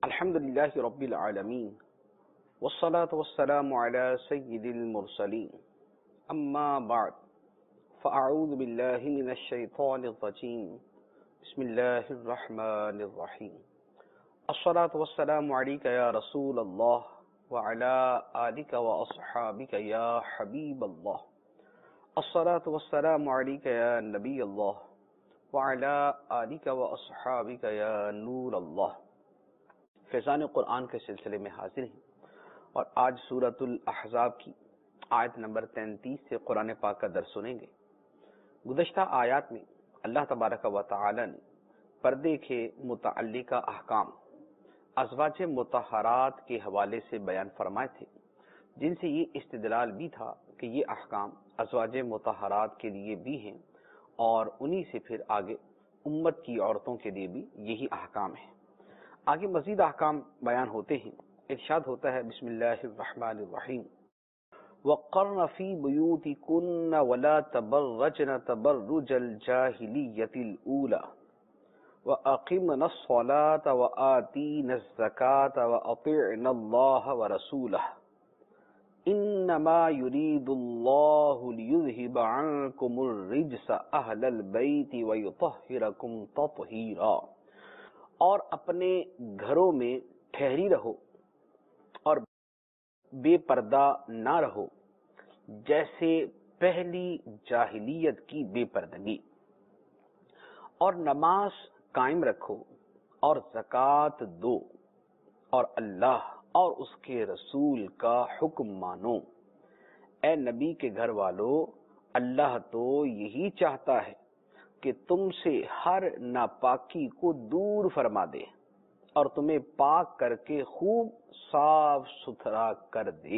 الحمد لله رب العالمين والصلاة والسلام على سيد المرسلين أما بعد فأعوذ بالله من الشيطان الرجيم بسم الله الرحمن الرحيم الصلاة والسلام عليك يا رسول الله وعلى آلك وأصحابك يا حبيب الله الصلاة والسلام عليك يا نبي الله وعلى آلك وأصحابك يا نور الله. فیضان قرآن کے سلسلے میں حاضر ہیں اور آج سورۃ الاحزاب کی آیت نمبر 33 سے قرآن پاک کا درس سنیں گے. گزشتہ آیات میں اللہ تبارک و تعالی نے پردے کے متعلقہ احکام ازواج مطہرات کے حوالے سے بیان فرمائے تھے، جن سے یہ استدلال بھی تھا کہ یہ احکام ازواج مطہرات کے لیے بھی ہیں اور انہی سے پھر آگے امت کی عورتوں کے لیے بھی یہی احکام ہیں. آگے مزید احکام بیان ہوتے ہیں. ارشاد ہوتا ہے بسم اللہ الرحمن الرحیم وَقَرْنَ فِي بُيُوتِكُنَّ وَلَا تَبَرَّجْنَ تَبَرُّجَ الْجَاهِلِيَّةِ الْأُولَى وَأَقِمْنَ الصَّلَاةَ وَآتِينَ الزَّكَاةَ وَأَطِعْنَ اللَّهَ وَرَسُولَهُ إِنَّمَا يُرِيدُ اللَّهُ لِيُذْهِبَ عَنكُمُ الرِّجْسَ أَهْلَ الْبَيْتِ وَيُطَهِّرَكُمْ تَطْهِيرًا. اور اپنے گھروں میں ٹھہری رہو اور بے پردہ نہ رہو جیسے پہلی جاہلیت کی بے پردگی، اور نماز قائم رکھو اور زکوٰۃ دو اور اللہ اور اس کے رسول کا حکم مانو. اے نبی کے گھر والو، اللہ تو یہی چاہتا ہے کہ تم سے ہر ناپاکی کو دور فرما دے اور تمہیں پاک کر کے خوب صاف ستھرا کر دے.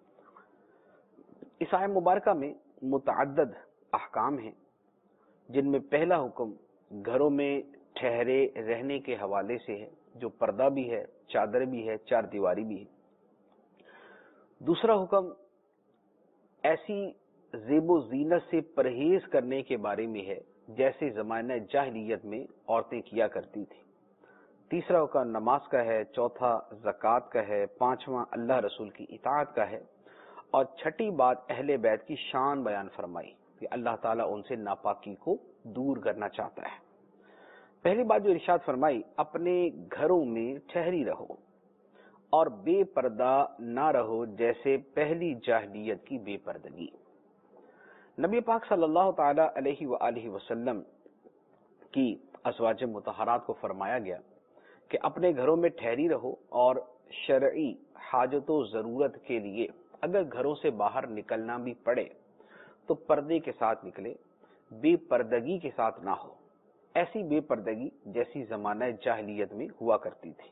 اس آیت مبارکہ میں متعدد احکام ہیں، جن میں پہلا حکم گھروں میں ٹھہرے رہنے کے حوالے سے ہے، جو پردہ بھی ہے، چادر بھی ہے، چار دیواری بھی ہے. دوسرا حکم ایسی زیب و زینت سے پرہیز کرنے کے بارے میں ہے جیسے زمانہ جاہلیت میں عورتیں کیا کرتی تھیں. تیسرا حکم نماز کا ہے، چوتھا زکوٰۃ کا ہے، پانچواں اللہ رسول کی اطاعت کا ہے، اور چھٹی بات اہل بیت کی شان بیان فرمائی کہ اللہ تعالیٰ ان سے ناپاکی کو دور کرنا چاہتا ہے. پہلی بات جو ارشاد فرمائی، اپنے گھروں میں ٹھہری رہو اور بے پردہ نہ رہو جیسے پہلی جاہلیت کی بے پردگی. نبی پاک صلی اللہ تعالی علیہ وآلہ وسلم کی ازواج مطہرات کو فرمایا گیا کہ اپنے گھروں میں ٹھہری رہو اور شرعی حاجت و ضرورت کے لیے اگر گھروں سے باہر نکلنا بھی پڑے تو پردے کے ساتھ نکلے، بے پردگی کے ساتھ نہ ہو، ایسی بے پردگی جیسی زمانہ جاہلیت میں ہوا کرتی تھی.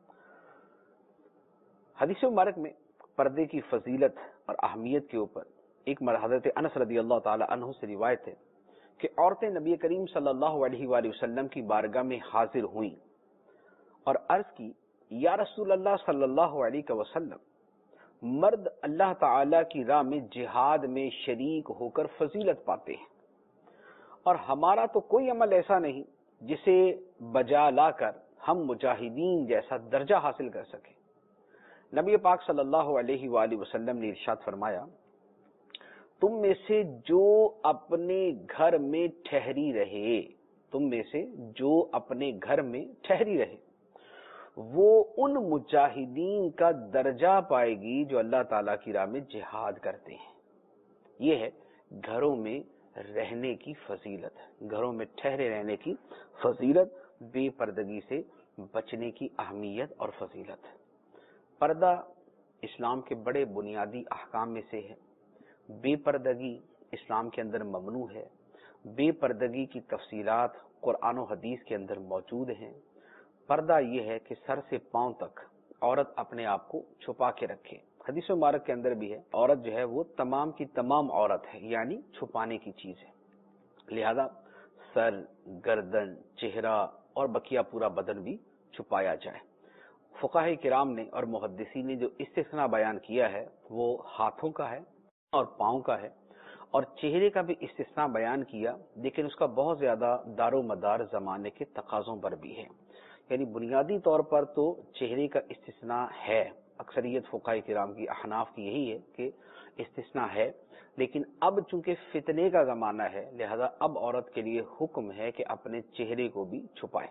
حدیث مبارک میں پردے کی فضیلت اور اہمیت کے اوپر ایک حضرت انس رضی اللہ تعالی عنہ سے روایت ہے کہ عورتیں نبی کریم صلی اللہ علیہ وآلہ وسلم کی بارگاہ میں حاضر ہوئیں اور عرض کی، یا رسول اللہ صلی اللہ علیہ وسلم، مرد اللہ تعالی کی راہ میں جہاد میں شریک ہو کر فضیلت پاتے ہیں اور ہمارا تو کوئی عمل ایسا نہیں جسے بجا لا کر ہم مجاہدین جیسا درجہ حاصل کر سکیں. نبی پاک صلی اللہ علیہ وآلہ وسلم نے ارشاد فرمایا، تم میں سے جو اپنے گھر میں ٹھہری رہے، تم میں سے جو اپنے گھر میں ٹھہری رہے وہ ان مجاہدین کا درجہ پائے گی جو اللہ تعالیٰ کی راہ میں جہاد کرتے ہیں. یہ ہے گھروں میں رہنے کی فضیلت، گھروں میں ٹھہرے رہنے کی فضیلت، بے پردگی سے بچنے کی اہمیت اور فضیلت. پردہ اسلام کے بڑے بنیادی احکام میں سے ہے. بے پردگی اسلام کے اندر ممنوع ہے. بے پردگی کی تفصیلات قرآن و حدیث کے اندر موجود ہیں. پردہ یہ ہے کہ سر سے پاؤں تک عورت اپنے آپ کو چھپا کے رکھے. حدیث مبارک کے اندر بھی ہے عورت جو ہے وہ تمام کی تمام عورت ہے، یعنی چھپانے کی چیز ہے. لہذا سر، گردن، چہرہ اور بقیہ پورا بدن بھی چھپایا جائے. فقہاء کرام نے اور محدثین نے جو استثناء بیان کیا ہے وہ ہاتھوں کا ہے اور پاؤں کا ہے، اور چہرے کا بھی استثناء بیان کیا، لیکن اس کا بہت زیادہ دار و مدار زمانے کے تقاضوں پر بھی ہے. یعنی بنیادی طور پر تو چہرے کا استثناء ہے، اکثریت فقہاء کرام کی، احناف کی یہی ہے کہ استثناء ہے، لیکن اب چونکہ فتنے کا زمانہ ہے لہذا اب عورت کے لیے حکم ہے کہ اپنے چہرے کو بھی چھپائے۔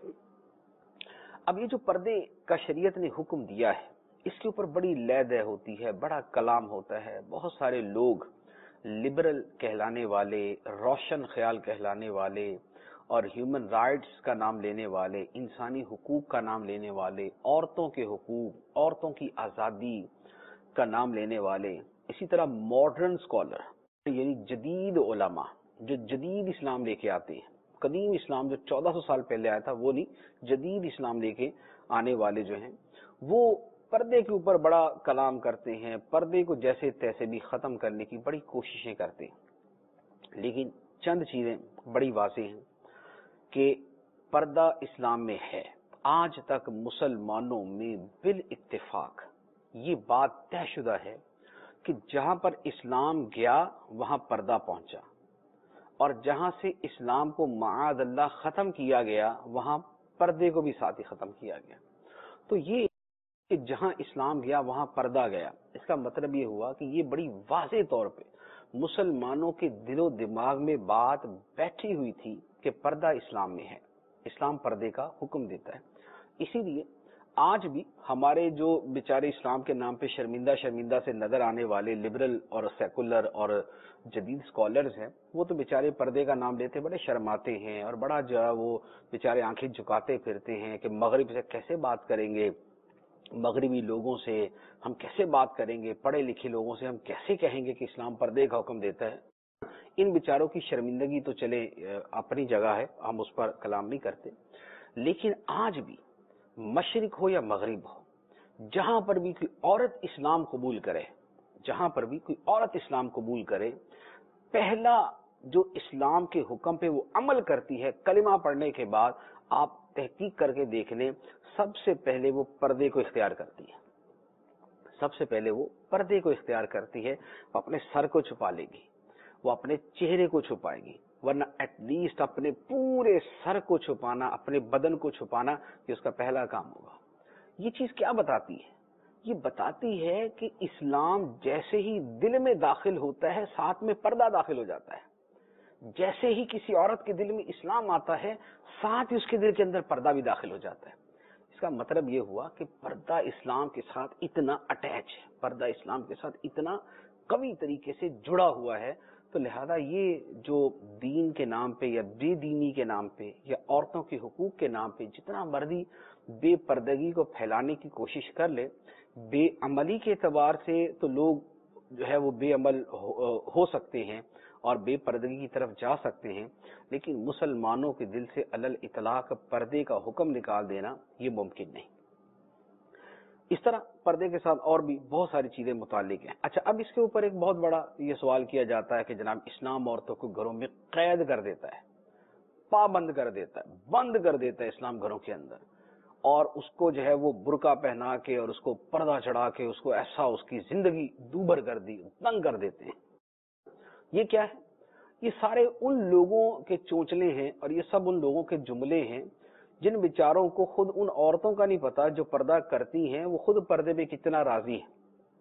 اب یہ جو پردے کا شریعت نے حکم دیا ہے اس کے اوپر بڑی لے دے ہوتی ہے، بڑا کلام ہوتا ہے، بہت سارے لوگ لبرل کہلانے والے، روشن خیال کہلانے والے اور ہیومن رائٹس کا نام لینے والے، انسانی حقوق کا نام لینے والے، عورتوں کے حقوق، عورتوں کی آزادی کا نام لینے والے، اسی طرح ماڈرن اسکالر یعنی جدید علماء جو جدید اسلام لے کے آتے ہیں، قدیم اسلام جو 1400 سال پہلے آیا تھا وہ نہیں، جدید اسلام لے کے آنے والے جو ہیں وہ پردے کے اوپر بڑا کلام کرتے ہیں، پردے کو جیسے تیسے بھی ختم کرنے کی بڑی کوششیں کرتے ہیں، لیکن چند چیزیں بڑی واضح ہیں کہ پردہ اسلام میں ہے۔ آج تک مسلمانوں میں بالاتفاق یہ بات طے شدہ ہے کہ جہاں پر اسلام گیا وہاں پردہ پہنچا، اور جہاں سے اسلام کو معاذ اللہ ختم کیا گیا وہاں پردے کو بھی ساتھ ہی ختم کیا گیا۔ تو یہ کہ جہاں اسلام گیا وہاں پردہ گیا، اس کا مطلب یہ ہوا کہ یہ بڑی واضح طور پہ مسلمانوں کے دل و دماغ میں بات بیٹھی ہوئی تھی کہ پردہ اسلام میں ہے، اسلام پردے کا حکم دیتا ہے۔ اسی لیے آج بھی ہمارے جو بیچارے اسلام کے نام پہ شرمندہ سے نظر آنے والے لبرل اور سیکولر اور جدید اسکالرز ہیں، وہ تو بیچارے پردے کا نام لیتے بڑے شرماتے ہیں اور بڑا جو ہے وہ بیچارے آنکھیں جھکاتے پھرتے ہیں کہ مغرب سے کیسے بات کریں گے، مغربی لوگوں سے ہم کیسے بات کریں گے، پڑھے لکھے لوگوں سے ہم کیسے کہیں گے کہ اسلام پردے کا حکم دیتا ہے۔ ان بیچاروں کی شرمندگی تو چلے اپنی جگہ ہے، ہم اس پر کلام نہیں کرتے، لیکن آج بھی مشرق ہو یا مغرب ہو، جہاں پر بھی کوئی عورت اسلام قبول کرے، جہاں پر بھی کوئی عورت اسلام قبول کرے، پہلا جو اسلام کے حکم پہ وہ عمل کرتی ہے کلمہ پڑھنے کے بعد، آپ تحقیق کر کے دیکھ لیں، سب سے پہلے وہ پردے کو اختیار کرتی ہے، سب سے پہلے وہ پردے کو اختیار کرتی ہے، وہ اپنے سر کو چھپا لے گی، وہ اپنے چہرے کو چھپائے گی، ورنہ ایٹ لیسٹ اپنے پورے سر کو چھپانا، اپنے بدن کو چھپانا، یہ اس کا پہلا کام ہوگا۔ یہ چیز کیا بتاتی ہے؟ یہ بتاتی ہے کہ اسلام جیسے ہی دل میں داخل ہوتا ہے ساتھ میں پردہ داخل ہو جاتا ہے، جیسے ہی کسی عورت کے دل میں اسلام آتا ہے ساتھ ہی اس کے دل کے اندر پردہ بھی داخل ہو جاتا ہے۔ اس کا مطلب یہ ہوا کہ پردہ اسلام کے ساتھ اتنا اٹیچ ہے، پردہ اسلام کے ساتھ اتنا قوی طریقے سے جڑا ہوا ہے، تو لہذا یہ جو دین کے نام پہ یا بے دینی کے نام پہ یا عورتوں کے حقوق کے نام پہ جتنا مرضی بے پردگی کو پھیلانے کی کوشش کر لے، بے عملی کے اعتبار سے تو لوگ جو ہے وہ بے عمل ہو سکتے ہیں اور بے پردگی کی طرف جا سکتے ہیں، لیکن مسلمانوں کے دل سے علل اطلاق پردے کا حکم نکال دینا یہ ممکن نہیں۔ اس طرح پردے کے ساتھ اور بھی بہت ساری چیزیں متعلق ہیں۔ اچھا، اب اس کے اوپر ایک بہت بڑا یہ سوال کیا جاتا ہے کہ جناب اسلام عورتوں کو گھروں میں قید کر دیتا ہے، پابند کر دیتا ہے، بند کر دیتا ہے اسلام گھروں کے اندر، اور اس کو جو ہے وہ برقع پہنا کے اور اس کو پردہ چڑھا کے اس کو ایسا اس کی زندگی دوبھر کر دی، تنگ کر دیتے ہیں۔ یہ کیا ہے؟ یہ سارے ان لوگوں کے چونچلے ہیں اور یہ سب ان لوگوں کے جملے ہیں جن بیچاروں کو خود ان عورتوں کا نہیں پتا جو پردہ کرتی ہیں وہ خود پردے پہ کتنا راضی ہیں۔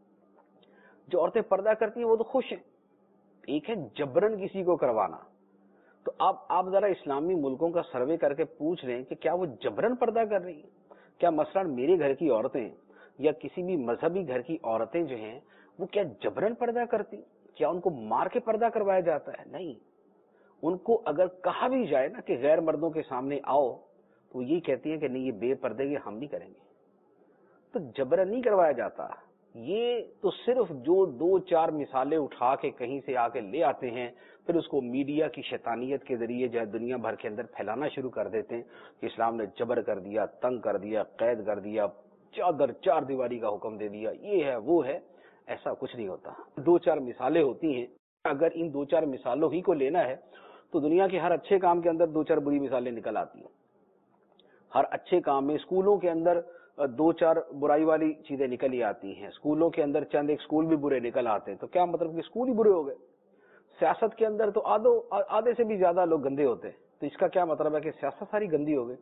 جو عورتیں پردہ کرتی ہیں وہ تو خوش ہیں، ایک ہے جبرن کسی کو کروانا، تو آپ ذرا اسلامی ملکوں کا سروے کر کے پوچھ لیں کہ کیا وہ جبرن پردہ کر رہی ہیں؟ کیا مثلا میرے گھر کی عورتیں یا کسی بھی مذہبی گھر کی عورتیں جو ہیں وہ کیا جبرن پردہ کرتی؟ کیا ان کو مار کے پردہ کروایا جاتا ہے؟ نہیں، ان کو اگر کہا بھی جائے نا کہ غیر مردوں کے سامنے آؤ تو یہ کہتی ہیں کہ نہیں، یہ بے پردے کی ہم نہیں کریں گے۔ تو جبرن نہیں کروایا جاتا، یہ تو صرف جو دو چار مثالیں اٹھا کے کہیں سے آ کے لے آتے ہیں، پھر اس کو میڈیا کی شیطانیت کے ذریعے جو ہے دنیا بھر کے اندر پھیلانا شروع کر دیتے ہیں کہ اسلام نے جبر کر دیا، تنگ کر دیا، قید کر دیا، چار دیواری کا حکم دے دیا، یہ ہے وہ ہے۔ ایسا کچھ نہیں ہوتا، دو چار مثالیں ہوتی ہیں، اگر ان دو چار مثالوں ہی کو لینا ہے تو دنیا کے ہر اچھے کام کے اندر دو چار بری مثالیں نکل آتی ہیں، ہر اچھے کام میں اسکولوں کے اندر دو چار برائی والی چیزیں نکل ہی آتی ہیں، اسکولوں کے اندر چند ایک اسکول بھی برے نکل آتے ہیں، تو کیا مطلب کہ اسکول ہی برے ہو گئے؟ سیاست کے اندر تو آدھے سے بھی زیادہ لوگ گندے ہوتے ہیں، تو اس کا کیا مطلب ہے کہ سیاست ساری گندی ہو گئی؟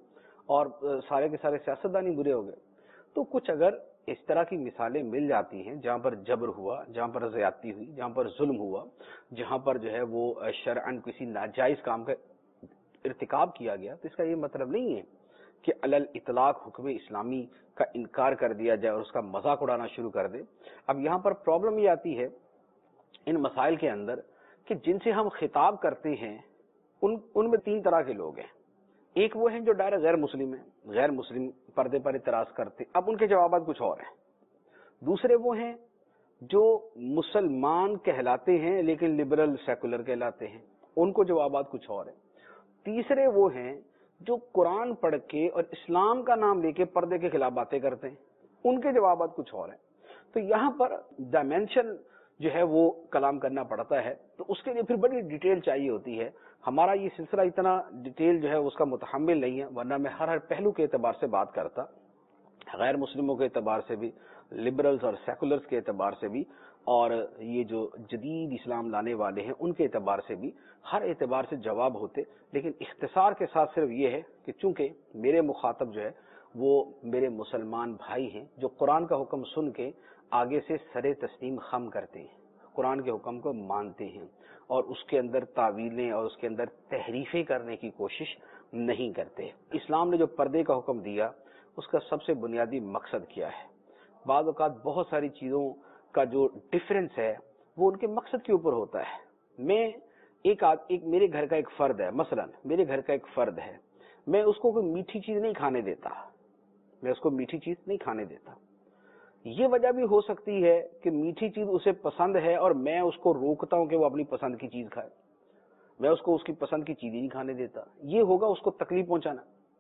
اور سارے کے سارے سیاستدان ہی برے ہو گئے. تو کچھ اگر اس طرح کی مثالیں مل جاتی ہیں جہاں پر جبر ہوا، جہاں پر زیادتی ہوئی، جہاں پر ظلم ہوا، جہاں پر جو ہے وہ شرعن کسی ناجائز کام کا ارتکاب کیا گیا، تو اس کا یہ مطلب نہیں ہے کہ علل اطلاق حکم اسلامی کا انکار کر دیا جائے اور اس کا مذاق اڑانا شروع کر دے. اب یہاں پر پرابلم یہ آتی ہے ان مسائل کے اندر کہ جن سے ہم خطاب کرتے ہیں ان میں 3 طرح کے لوگ ہیں. ایک وہ ہیں جو ڈائریکٹ غیر مسلم ہیں، غیر مسلم پردے پر اعتراض کرتے، اب ان کے جوابات کچھ اور ہیں. دوسرے وہ ہیں جو مسلمان کہلاتے ہیں لیکن لبرل سیکولر کہلاتے ہیں، ان کو جوابات کچھ اور ہیں. تیسرے وہ ہیں جو قرآن پڑھ کے اور اسلام کا نام لے کے پردے کے خلاف باتیں کرتے ہیں، ان کے جوابات کچھ اور ہیں. تو یہاں پر ڈائمینشن جو ہے وہ کلام کرنا پڑتا ہے، تو اس کے لیے پھر بڑی ڈیٹیل چاہیے ہوتی ہے. ہمارا یہ سلسلہ اتنا ڈیٹیل جو ہے اس کا متحمل نہیں ہے، ورنہ میں ہر پہلو کے اعتبار سے بات کرتا، غیر مسلموں کے اعتبار سے بھی، لبرلز اور سیکولرز کے اعتبار سے بھی، اور یہ جو جدید اسلام لانے والے ہیں ان کے اعتبار سے بھی، ہر اعتبار سے جواب ہوتے. لیکن اختصار کے ساتھ صرف یہ ہے کہ چونکہ میرے مخاطب جو ہے وہ میرے مسلمان بھائی ہیں جو قرآن کا حکم سن کے آگے سے سر تسلیم خم کرتے ہیں، قرآن کے حکم کو مانتے ہیں اور اس کے اندر تعویلیں اور اس کے اندر تحریفیں کرنے کی کوشش نہیں کرتے. اسلام نے جو پردے کا حکم دیا اس کا سب سے بنیادی مقصد کیا ہے؟ بعض اوقات بہت ساری چیزوں کا جو ڈفرینس ہے وہ ان کے مقصد کے اوپر ہوتا ہے. میں ایک میرے گھر کا ایک فرد ہے، مثلا میرے گھر کا ایک فرد ہے، میں اس کو کوئی میٹھی چیز نہیں کھانے دیتا، میں اس کو میٹھی چیز نہیں کھانے دیتا. یہ وجہ بھی ہو سکتی ہے کہ میٹھی چیز اسے پسند ہے اور میں اس کو روکتا ہوں کہ وہ اپنی پسند کی چیز کھائے، میں اس کو اس کی پسند کی چیز ہی نہیں کھانے دیتا. یہ ہوگا اس کو تکلیف پہنچانا،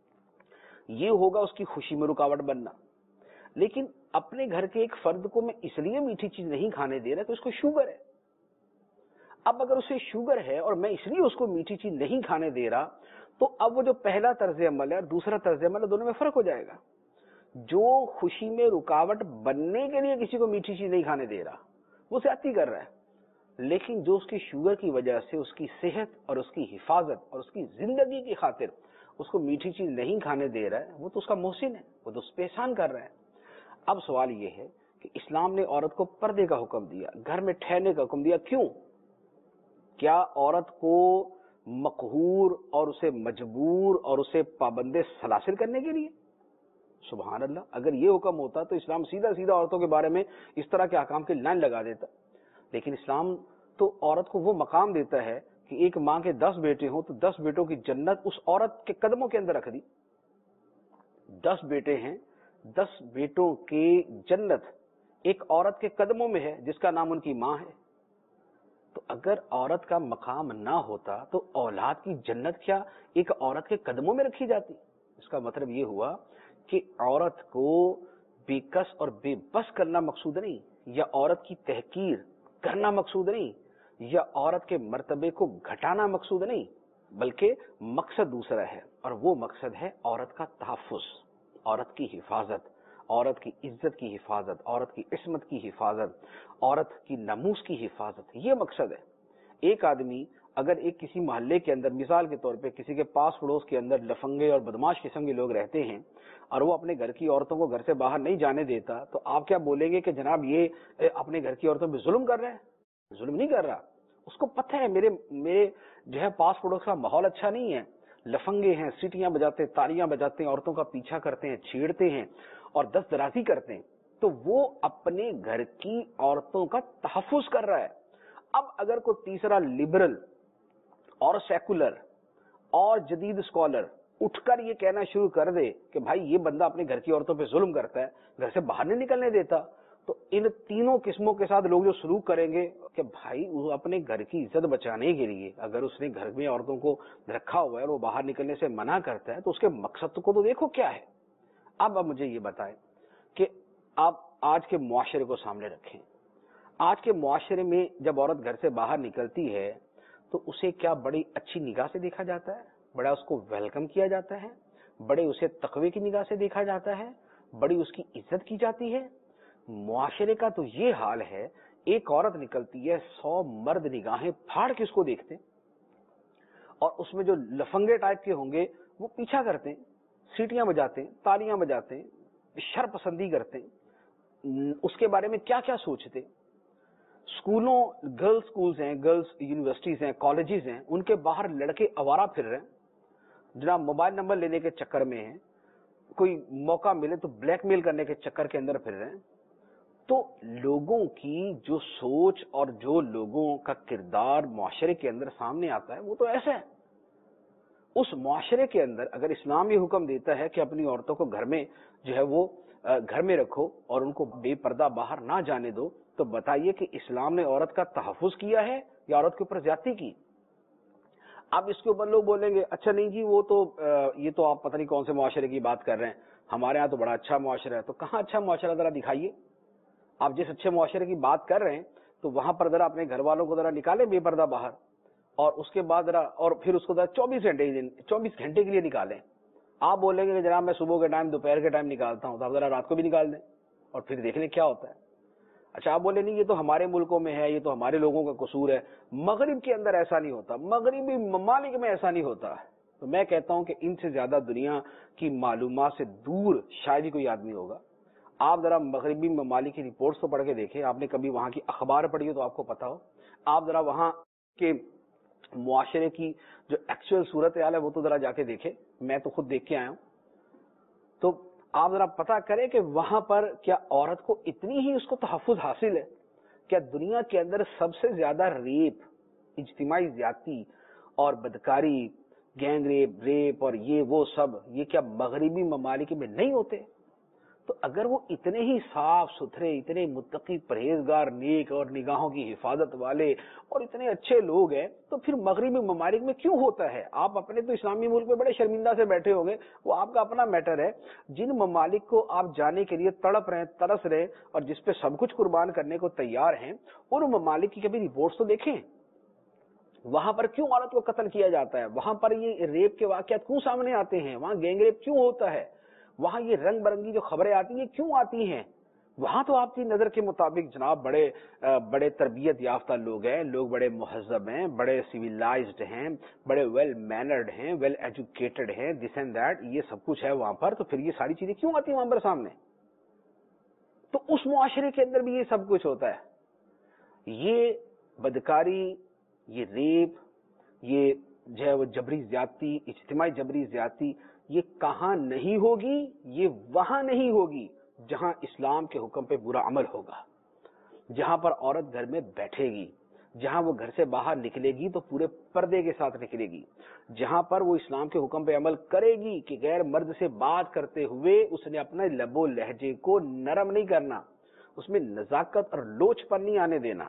یہ ہوگا اس کی خوشی میں رکاوٹ بننا. لیکن اپنے گھر کے ایک فرد کو میں اس لیے میٹھی چیز نہیں کھانے دے رہا کہ اس کو شوگر ہے. اب اگر اسے شوگر ہے اور میں اس لیے اس کو میٹھی چیز نہیں کھانے دے رہا، تو اب وہ جو پہلا طرز عمل ہے اور دوسرا طرز عمل ہے، دونوں میں فرق ہو جائے گا. جو خوشی میں رکاوٹ بننے کے لیے کسی کو میٹھی چیز نہیں کھانے دے رہا وہ زیادتی کر رہا ہے، لیکن جو اس کی شوگر کی وجہ سے اس کی صحت اور اس کی حفاظت اور اس کی زندگی کی خاطر اس کو میٹھی چیز نہیں کھانے دے رہا ہے، وہ تو اس کا محسن ہے، وہ تو اس پہ احسان کر رہا ہے. اب سوال یہ ہے کہ اسلام نے عورت کو پردے کا حکم دیا، گھر میں ٹھہرنے کا حکم دیا، کیوں؟ کیا عورت کو مقہور اور اسے مجبور اور اسے پابند سلاسل کرنے کے لیے؟ سبحان اللہ، اگر یہ حکم ہوتا تو اسلام سیدھا سیدھا عورتوں کے بارے میں اس طرح کے احکام کی لائن لگا دیتا. لیکن اسلام تو عورت کو وہ مقام دیتا ہے کہ ایک ماں کے 10 بیٹے ہوں تو 10 بیٹوں کی جنت اس عورت کے قدموں کے اندر رکھ دی. 10 بیٹے ہیں، 10 بیٹوں کی جنت ایک عورت کے قدموں میں ہے جس کا نام ان کی ماں ہے. تو اگر عورت کا مقام نہ ہوتا تو اولاد کی جنت کیا ایک عورت کے قدموں میں رکھی جاتی؟ اس کا مطلب یہ ہوا کہ عورت کو بے کس اور بے بس کرنا مقصود نہیں، یا عورت کی تحقیر کرنا مقصود نہیں، یا عورت کے مرتبے کو گھٹانا مقصود نہیں، بلکہ مقصد دوسرا ہے، اور وہ مقصد ہے عورت کا تحفظ، عورت کی حفاظت، عورت کی عزت کی حفاظت، عورت کی عصمت کی حفاظت، عورت کی ناموس کی حفاظت. یہ مقصد ہے. ایک آدمی اگر ایک کسی محلے کے اندر مثال کے طور پہ کسی کے پاس پڑوس کے اندر لفنگے اور بدماش قسم کے لوگ رہتے ہیں اور وہ اپنے گھر کی عورتوں کو گھر سے باہر نہیں جانے دیتا، تو آپ کیا بولیں گے کہ جناب یہ اپنے گھر کی عورتوں پہ ظلم کر رہا ہے؟ ظلم نہیں کر رہا. اس کو پتہ ہے میرے جو ہے پاس پڑوس کا ماحول اچھا نہیں ہے، لفنگے ہیں، سیٹیاں بجاتے، تالیاں بجاتے ہیں، عورتوں کا پیچھا کرتے ہیں، چھیڑتے ہیں اور دست درازی کرتے ہیں، تو وہ اپنے گھر کی عورتوں کا تحفظ کر رہا ہے. اب اگر کوئی تیسرا لبرل اور سیکولر اور جدید اسکالر اٹھ کر یہ کہنا شروع کر دے کہ بھائی یہ بندہ اپنے گھر کی عورتوں پہ ظلم کرتا ہے، گھر سے باہر نہیں نکلنے دیتا، تو ان تینوں قسموں کے ساتھ لوگ جو سلوک کریں گے کہ بھائی وہ اپنے گھر کی عزت بچانے کے لیے اگر اس نے گھر میں عورتوں کو رکھا ہوا ہے اور وہ باہر نکلنے سے منع کرتا ہے تو اس کے مقصد کو تو دیکھو کیا ہے. اب مجھے یہ بتائیں کہ آپ آج کے معاشرے کو سامنے رکھیں. آج کے معاشرے میں جب عورت گھر سے باہر نکلتی ہے تو اسے کیا بڑی اچھی نگاہ سے دیکھا جاتا ہے؟ بڑا اس کو ویلکم کیا جاتا ہے؟ بڑے اسے تقوی کی نگاہ سے دیکھا جاتا ہے؟ بڑی اس کی عزت کی جاتی ہے؟ معاشرے کا تو یہ حال ہے، ایک عورت نکلتی ہے 100 مرد نگاہیں پھاڑ کے اس کو دیکھتے ہیں، اور اس میں جو لفنگے ٹائپ کے ہوں گے وہ پیچھا کرتے ہیں، سیٹیاں بجاتے ہیں, تالیاں بجاتے ہیں, شر پسندی کرتے ہیں, اس کے بارے میں کیا کیا سوچتے. اسکولوں, گرلز اسکولز ہیں, گرلز یونیورسٹیز ہیں, کالجز ہیں, ان کے باہر لڑکے آوارہ پھر رہے ہیں جناب, موبائل نمبر لینے کے چکر میں ہیں, کوئی موقع ملے تو بلیک میل کرنے کے چکر کے اندر پھر رہے ہیں. تو لوگوں کی جو سوچ اور جو لوگوں کا کردار معاشرے کے اندر سامنے آتا ہے وہ تو ایسا ہے. اس معاشرے کے اندر اگر اسلام یہ حکم دیتا ہے کہ اپنی عورتوں کو گھر میں جو ہے وہ گھر میں رکھو اور ان کو بے پردہ باہر نہ جانے دو, تو بتائیے کہ اسلام نے عورت کا تحفظ کیا ہے یا عورت کے اوپر زیادتی کی؟ اب اس کے اوپر لوگ بولیں گے اچھا نہیں جی وہ تو یہ تو آپ پتہ نہیں کون سے معاشرے کی بات کر رہے ہیں, ہمارے ہاں تو بڑا اچھا معاشرہ ہے. تو کہاں اچھا معاشرہ, ذرا دکھائیے. آپ جس اچھے معاشرے کی بات کر رہے ہیں تو وہاں پر ذرا اپنے گھر والوں کو ذرا نکالیں بے پردہ باہر, اور اس کے بعد ذرا اور پھر اس کو ذرا 24 گھنٹے کے لیے نکالیں. آپ بولیں گے کہ جناب میں صبح کے ٹائم دوپہر کے ٹائم نکالتا ہوں, تو آپ ذرا رات کو بھی نکال دیں اور پھر دیکھ لیں کیا ہوتا ہے. اچھا آپ بولے نہیں یہ تو ہمارے ملکوں میں ہے, یہ تو ہمارے لوگوں کا قصور ہے. مغرب کے اندر ایسا نہیں ہوتا, مغربی ممالک میں ایسا نہیں ہوتا. تو میں کہتا ہوں کہ ان سے زیادہ دنیا کی معلومات سے دور شاید ہی کوئی آدمی ہوگا. آپ ذرا مغربی ممالک کی رپورٹس تو پڑھ کے دیکھیں, آپ نے کبھی وہاں کی اخبار پڑھی ہو تو آپ کو پتا ہو. آپ ذرا وہاں کے معاشرے کی جو ایکچوئل صورتحال ہے وہ تو ذرا جا کے دیکھیں, میں تو خود دیکھ کے آیا ہوں. تو آپ ذرا پتا کریں کہ وہاں پر کیا عورت کو اتنی ہی اس کو تحفظ حاصل ہے؟ کیا دنیا کے اندر سب سے زیادہ ریپ, اجتماعی زیادتی اور بدکاری, گینگ ریپ اور یہ وہ سب, یہ کیا مغربی ممالک میں نہیں ہوتے؟ تو اگر وہ اتنے ہی صاف ستھرے, اتنے متقی, پرہیزگار, نیک اور نگاہوں کی حفاظت والے اور اتنے اچھے لوگ ہیں, تو پھر مغربی ممالک میں کیوں ہوتا ہے؟ آپ اپنے تو اسلامی ملک میں بڑے شرمندہ سے بیٹھے ہوں گے, وہ آپ کا اپنا میٹر ہے. جن ممالک کو آپ جانے کے لیے تڑپ رہے ہیں, ترس رہے ہیں اور جس پہ سب کچھ قربان کرنے کو تیار ہیں, ان ممالک کی کبھی رپورٹس تو دیکھیں. وہاں پر کیوں عورت کو قتل کیا جاتا ہے؟ وہاں پر یہ ریپ کے واقعات کیوں سامنے آتے ہیں؟ وہاں گینگ ریپ کیوں ہوتا ہے؟ وہاں یہ رنگ برنگی جو خبریں آتی ہیں کیوں آتی ہیں؟ وہاں تو آپ کی نظر کے مطابق جناب بڑے تربیت یافتہ لوگ ہیں, لوگ بڑے مہذب ہیں, بڑے سویلائزڈ ہیں, بڑے ویل مینرڈ ہیں, ویل ایجوکیٹڈ ہیں, دس اینڈ دیٹ, یہ سب کچھ ہے وہاں پر. تو پھر یہ ساری چیزیں کیوں آتی ہیں وہاں پر سامنے؟ تو اس معاشرے کے اندر بھی یہ سب کچھ ہوتا ہے. یہ بدکاری, یہ ریپ, یہ جو ہے وہ جبری زیادتی, اجتماعی جبری زیادتی, یہ کہاں نہیں ہوگی؟ یہ وہاں نہیں ہوگی جہاں اسلام کے حکم پہ برا عمل ہوگا, جہاں پر عورت گھر میں بیٹھے گی, جہاں وہ گھر سے باہر نکلے گی تو پورے پردے کے ساتھ نکلے گی, جہاں پر وہ اسلام کے حکم پہ عمل کرے گی کہ غیر مرد سے بات کرتے ہوئے اس نے اپنے لب و لہجے کو نرم نہیں کرنا, اس میں نزاکت اور لوچ پر نہیں آنے دینا,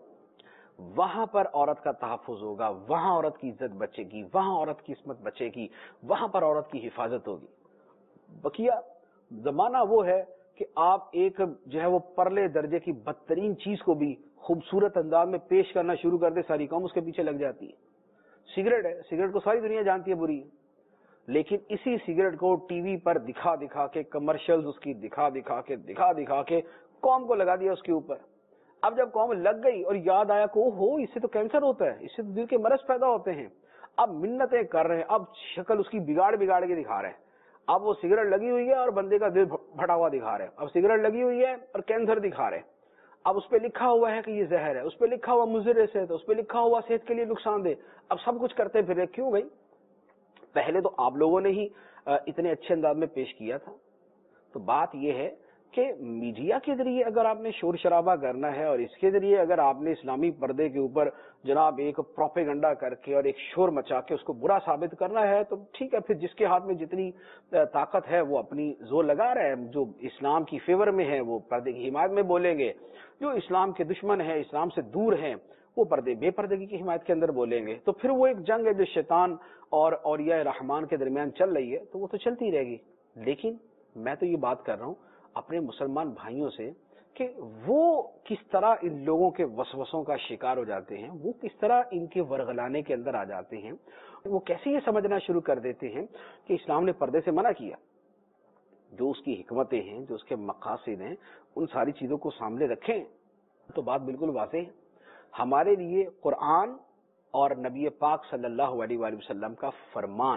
وہاں پر عورت کا تحفظ ہوگا, وہاں عورت کی عزت بچے گی, وہاں عورت کی عصمت بچے گی, وہاں پر عورت کی حفاظت ہوگی. بقیہ زمانہ وہ ہے کہ آپ ایک جو ہے وہ پرلے درجے کی بدترین چیز کو بھی خوبصورت انداز میں پیش کرنا شروع کر دے, ساری قوم اس کے پیچھے لگ جاتی ہے. سگریٹ ہے, سگریٹ کو ساری دنیا جانتی ہے بری, لیکن اسی سگریٹ کو ٹی وی پر دکھا دکھا کے, کمرشلز اس کی دکھا دکھا کے قوم کو لگا دیا اس کے اوپر. اب جب قوم لگ گئی اور یاد آیا کہ او اس سے تو کینسر ہوتا ہے, اس سے تو دل کے مرض پیدا ہوتے ہیں, اب منتیں کر رہے ہیں, اب شکل اس کی بگاڑ کے دکھا رہے ہیں. اب وہ سگریٹ لگی ہوئی ہے اور بندے کا دل پھٹا ہوا دکھا رہے ہیں, اب سگریٹ لگی ہوئی ہے اور کینسر دکھا رہے ہیں. اب اس پہ لکھا ہوا ہے کہ یہ زہر ہے, اس پہ لکھا ہوا مضر صحت, اس پہ لکھا ہوا صحت کے لیے نقصان دہ. اب سب کچھ کرتے پھر کیوں بھائی؟ پہلے تو آپ لوگوں نے ہی اتنے اچھے انداز میں پیش کیا تھا. تو بات یہ ہے کہ میڈیا کے ذریعے اگر آپ نے شور شرابہ کرنا ہے اور اس کے ذریعے اگر آپ نے اسلامی پردے کے اوپر جناب ایک پروپیگنڈا کر کے اور ایک شور مچا کے اس کو برا ثابت کرنا ہے, تو ٹھیک ہے, پھر جس کے ہاتھ میں جتنی طاقت ہے وہ اپنی زور لگا رہے ہیں. جو اسلام کی فیور میں ہے وہ پردے کی حمایت میں بولیں گے, جو اسلام کے دشمن ہیں, اسلام سے دور ہیں, وہ بے پردگی کی حمایت کے اندر بولیں گے. تو پھر وہ ایک جنگ ہے جو شیطان اور اولیاء رحمان کے درمیان چل رہی ہے, تو وہ تو چلتی رہے گی. لیکن میں تو یہ بات کر رہا ہوں اپنے مسلمان بھائیوں سے کہ وہ کس طرح ان لوگوں کے وسوسوں کا شکار ہو جاتے ہیں, وہ کس طرح ان کے ورغلانے کے اندر آ جاتے ہیں, وہ کیسے یہ سمجھنا شروع کر دیتے ہیں کہ اسلام نے پردے سے منع کیا. جو اس کی حکمتیں ہیں, جو اس کے مقاصد ہیں, ان ساری چیزوں کو سامنے رکھیں تو بات بالکل واضح ہے. ہمارے لیے قرآن اور نبی پاک صلی اللہ علیہ وآلہ وسلم کا فرمان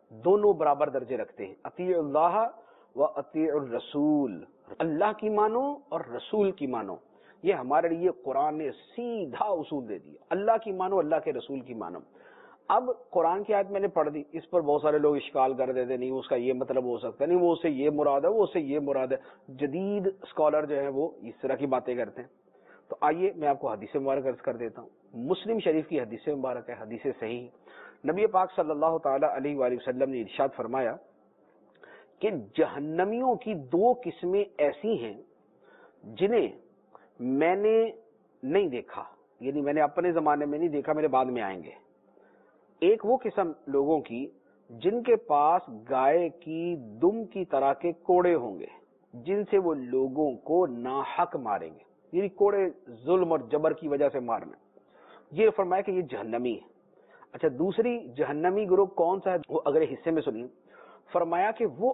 دونوں برابر درجے رکھتے ہیں. اطیعوا اللہ و اطیعوا الرسول، اللہ کی مانو اور رسول کی مانو. یہ ہمارے لیے قرآن نے سیدھا اصول دے دیا، اللہ کی مانو، اللہ کے رسول کی مانو. اب قرآن کی آیت میں نے پڑھ دی، اس پر بہت سارے لوگ اشکال کر دیتے، نہیں اس کا یہ مطلب ہو سکتا ہے، نہیں وہ اس سے یہ مراد ہے، وہ اس سے یہ مراد ہے. جدید اسکالر جو ہیں وہ اس طرح کی باتیں کرتے ہیں. تو آئیے میں آپ کو حدیث مبارک عرض کر دیتا ہوں. مسلم شریف کی حدیث مبارک ہے، حدیث صحیح. نبی پاک صلی اللہ تعالی علیہ وآلہ وسلم نے ارشاد فرمایا کہ جہنمیوں کی دو قسمیں ایسی ہیں جنہیں میں نے نہیں دیکھا، یعنی میں نے اپنے زمانے میں نہیں دیکھا، میرے بعد میں آئیں گے. ایک وہ قسم لوگوں کی جن کے پاس گائے کی دم کی طرح کے کوڑے ہوں گے، جن سے وہ لوگوں کو ناحق ماریں گے، یعنی کوڑے ظلم اور جبر کی وجہ سے مارنا. یہ فرمایا کہ یہ جہنمی ہے. اچھا، دوسری جہنمی گروہ کون سا ہے، وہ اگلے حصے میں سنیے. فرمایا کہ وہ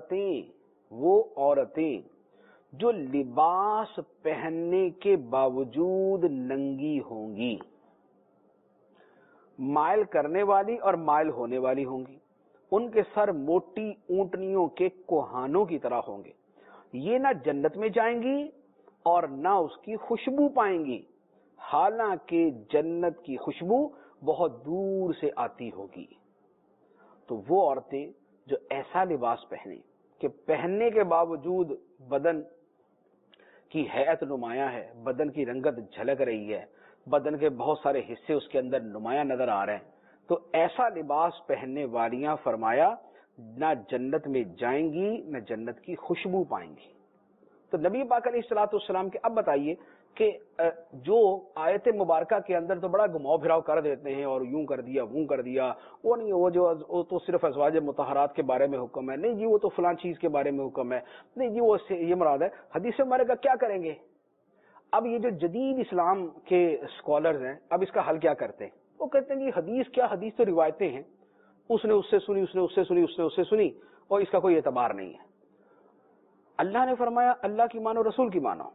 عورتیں جو لباس پہننے کے باوجود ننگی ہوں گی، مائل کرنے والی اور مائل ہونے والی ہوں گی. ان کے سر موٹی اونٹنیوں کے کوہانوں کی طرح ہوں گے. یہ نہ جنت میں جائیں گی اور نہ اس کی خوشبو پائیں گی، حالانکہ جنت کی خوشبو بہت دور سے آتی ہوگی. تو وہ عورتیں جو ایسا لباس پہنے کہ پہننے کے باوجود بدن کی حیت نمایاں ہے، بدن کی رنگت جھلک رہی ہے، بدن کے بہت سارے حصے اس کے اندر نمایاں نظر آ رہے ہیں، تو ایسا لباس پہننے والیاں فرمایا نہ جنت میں جائیں گی نہ جنت کی خوشبو پائیں گی. تو نبی پاک علیہ الصلوۃ والسلام کے اب بتائیے کہ جو آیت مبارکہ کے اندر تو بڑا گھماؤ پھراؤ کر دیتے ہیں اور یوں کر دیا وہ کر دیا، وہ نہیں، وہ تو صرف ازواج مطہرات کے بارے میں حکم ہے، نہیں جی وہ تو فلاں چیز کے بارے میں حکم ہے، نہیں جی وہ یہ مراد ہے. حدیث مبارکہ کیا کریں گے؟ اب یہ جو جدید اسلام کے اسکالرز ہیں اب اس کا حل کیا کرتے ہیں؟ وہ کہتے ہیں جی حدیث کیا، حدیث تو روایتیں ہیں، اس نے اس سے سنی، اس نے اس سے سنی، اس نے اس سے سنی، اور اس کا کوئی اعتبار نہیں ہے. اللہ نے فرمایا اللہ کی مانو، رسول کی مانو.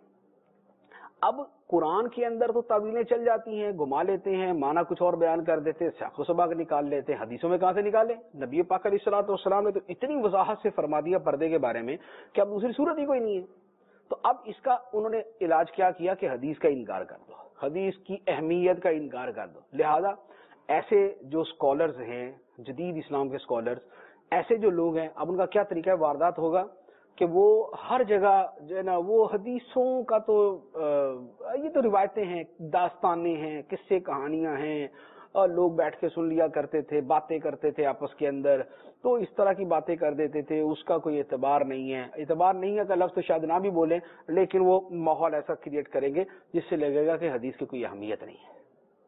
اب قرآن کے اندر تو تعویلیں چل جاتی ہیں، گھما لیتے ہیں، معنی کچھ اور بیان کر دیتے ہیں، سیاق و سباق نکال لیتے ہیں. حدیثوں میں کہاں سے نکالے؟ نبی پاک علیہ الصلوۃ والسلام نے تو اتنی وضاحت سے فرما دیا پردے کے بارے میں کہ اب دوسری صورت ہی کوئی نہیں ہے. تو اب اس کا انہوں نے علاج کیا کیا کہ حدیث کا انکار کر دو، حدیث کی اہمیت کا انکار کر دو. لہذا ایسے جو اسکالرز ہیں، جدید اسلام کے اسکالرز، ایسے جو لوگ ہیں، اب ان کا کیا طریقہ واردات ہوگا کہ وہ ہر جگہ جو ہے نا وہ حدیثوں کا تو یہ تو روایتیں ہیں، داستانیں ہیں، قصے کہانیاں ہیں، اور لوگ بیٹھ کے سن لیا کرتے تھے، باتیں کرتے تھے آپس کے اندر، تو اس طرح کی باتیں کر دیتے تھے، اس کا کوئی اعتبار نہیں ہے. اعتبار نہیں ہے کا لفظ تو شاید نہ بھی بولیں، لیکن وہ ماحول ایسا کریٹ کریں گے جس سے لگے گا کہ حدیث کی کوئی اہمیت نہیں ہے.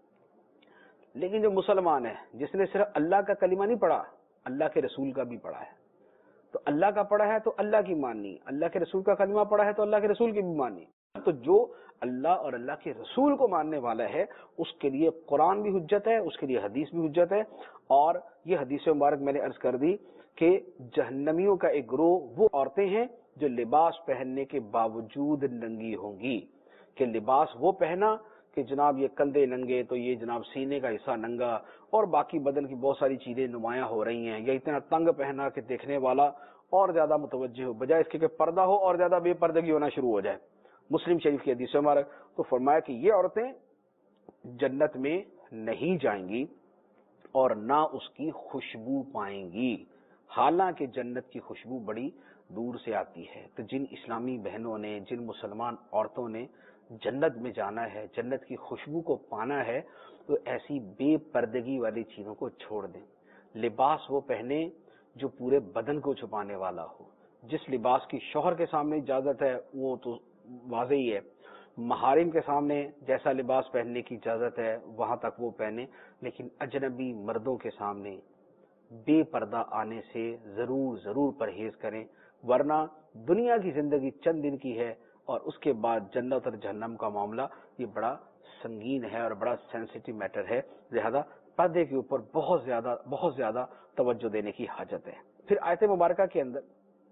لیکن جو مسلمان ہے جس نے صرف اللہ کا کلمہ نہیں پڑھا، اللہ کے رسول کا بھی پڑھا ہے، تو اللہ کا پڑھا ہے تو اللہ کی ماننی، اللہ کے رسول کا کلمہ پڑھا ہے تو اللہ کے رسول کی بھی ماننی. تو جو اللہ اور اللہ کے رسول کو ماننے والا ہے اس کے لیے قرآن بھی حجت ہے، اس کے لیے حدیث بھی حجت ہے. اور یہ حدیث مبارک میں نے عرض کر دی کہ جہنمیوں کا ایک گروہ وہ عورتیں ہیں جو لباس پہننے کے باوجود ننگی ہوں گی. کہ لباس وہ پہنا کہ جناب یہ کندھے ننگے تو یہ جناب سینے کا حصہ ننگا اور باقی بدن کی بہت ساری چیزیں نمایاں ہو رہی ہیں، یا اتنا تنگ پہنا کہ دیکھنے والا اور زیادہ متوجہ ہو، بجائے اس کے کہ پردہ ہو اور زیادہ بے پردگی ہونا شروع ہو جائے. مسلم شریف کی حدیث مبارک تو فرمایا کہ یہ عورتیں جنت میں نہیں جائیں گی اور نہ اس کی خوشبو پائیں گی، حالانکہ جنت کی خوشبو بڑی دور سے آتی ہے. تو جن اسلامی بہنوں نے، جن مسلمان عورتوں نے جنت میں جانا ہے، جنت کی خوشبو کو پانا ہے، تو ایسی بے پردگی والی چیزوں کو چھوڑ دیں. لباس وہ پہنے جو پورے بدن کو چھپانے والا ہو. جس لباس کی شوہر کے سامنے اجازت ہے وہ تو واضح ہی ہے، محارم کے سامنے جیسا لباس پہننے کی اجازت ہے وہاں تک وہ پہنے، لیکن اجنبی مردوں کے سامنے بے پردہ آنے سے ضرور پرہیز کریں، ورنہ دنیا کی زندگی چند دن کی ہے اور اس کے بعد جنت اور جہنم کا معاملہ یہ بڑا سنگین ہے اور بڑا سینسیٹیو میٹر ہے. لہذا پردے کے اوپر بہت زیادہ توجہ دینے کی حاجت ہے. پھر آیت مبارکہ کے اندر